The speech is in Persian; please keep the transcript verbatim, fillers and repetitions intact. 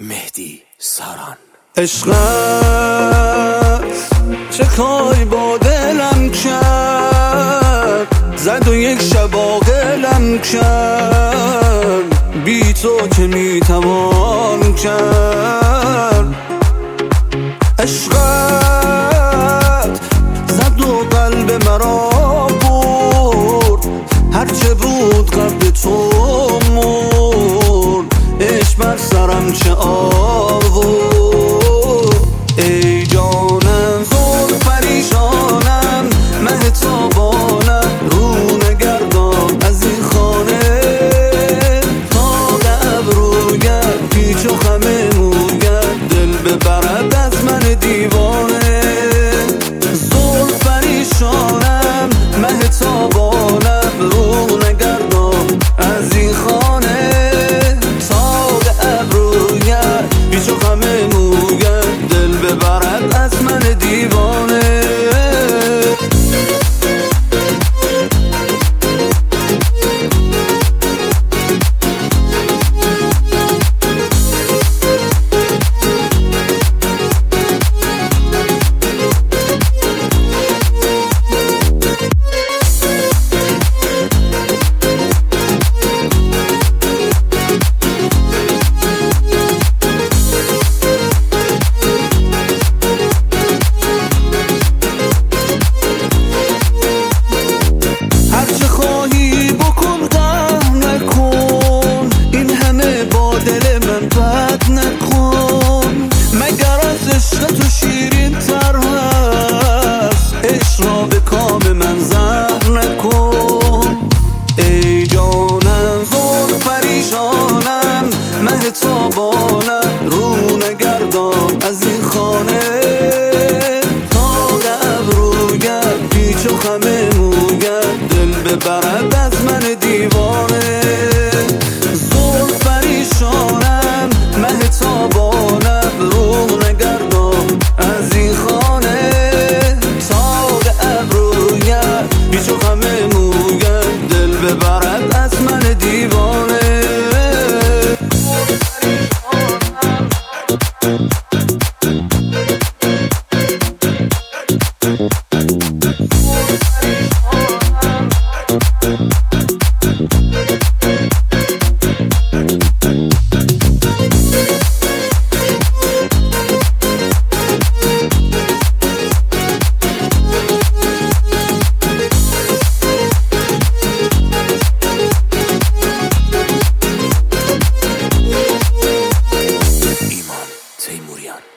مهدی ساران. عشقت چه کاری با دلم کرد، زد و یک شب عاقلم کرد، بی تو که میتوان کرد. عشقت زد و قلب مرا برد، هرچه بود قبل تو مرد، عشق بر سرم چه آورد. ای جانم زود پریشانم، مه تابانم رو نگردان از این خانه، تا ابرویم پیچ و خم مویم، دل ببرد از من دیوانه. زود پریشانم، مه تابانم رو نگردان از این خانه، تا ابرویم پیچ و خم مویم، دل ببرد از من دیوانه. عشق تو شیرین تر هست، عشق را به کام من زهر نکن. ای جانم زود پریشانم، مه تابانم رو نگردان از این خانه، تا ابرویم پیچ و خم مویم، دل ببرد از من دیوانه. زود پریشانم، مه تابانم رو نگردان از این خانه، تا ابرویم پیچ و خم مویم، دل ببرد از من دیوانه. تیموریان.